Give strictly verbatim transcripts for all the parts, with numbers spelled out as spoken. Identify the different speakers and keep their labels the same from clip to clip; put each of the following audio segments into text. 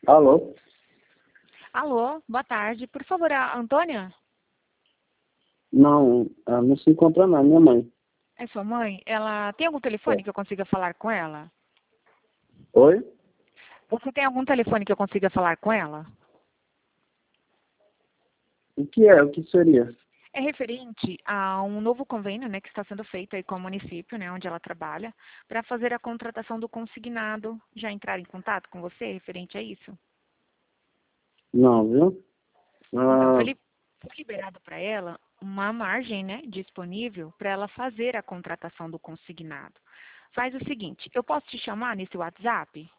Speaker 1: Alô?
Speaker 2: Alô, boa tarde. Por favor, a Antônia?
Speaker 1: Não, ela não se encontra não, minha mãe.
Speaker 2: É sua mãe? Ela tem algum
Speaker 1: É.
Speaker 2: telefone que eu consiga falar com ela?
Speaker 1: Oi?
Speaker 2: Você tem algum telefone que eu consiga falar com ela?
Speaker 1: O que é? O que seria?
Speaker 2: É referente a um novo convênio, né, que está sendo feito aí com o município, né, onde ela trabalha, para fazer a contratação do consignado. Já entrar em contato com você referente a isso?
Speaker 1: Não, viu?
Speaker 2: Então, foi,
Speaker 1: Ah,
Speaker 2: li- foi liberado para ela uma margem, né, disponível para ela fazer a contratação do consignado. Faz o seguinte, eu posso te chamar nesse WhatsApp?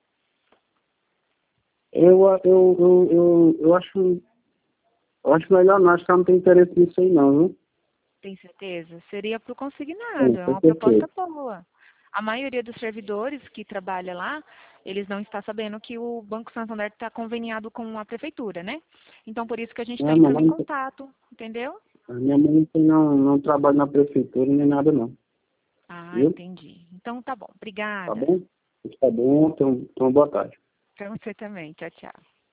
Speaker 1: eu, eu, eu, eu, eu acho, eu acho melhor não, acho que ela não tem interesse nisso aí não, viu?
Speaker 2: Tem certeza? Seria para o consignado,
Speaker 1: Sim,
Speaker 2: é
Speaker 1: com
Speaker 2: uma proposta
Speaker 1: certeza.
Speaker 2: boa. A maioria dos servidores que trabalha lá, eles não está sabendo que o Banco Santander está conveniado com a prefeitura, né? Então, por isso que a gente está
Speaker 1: Ah,
Speaker 2: entrando em
Speaker 1: mamãe,
Speaker 2: contato, entendeu?
Speaker 1: a minha mãe não, não trabalha na prefeitura nem nada não,
Speaker 2: Ah,
Speaker 1: viu?
Speaker 2: entendi. Então, tá bom.
Speaker 1: Tá
Speaker 2: Obrigada.
Speaker 1: bom? Tá bom, então, então boa tarde.
Speaker 2: Para você também. Tchau, tchau.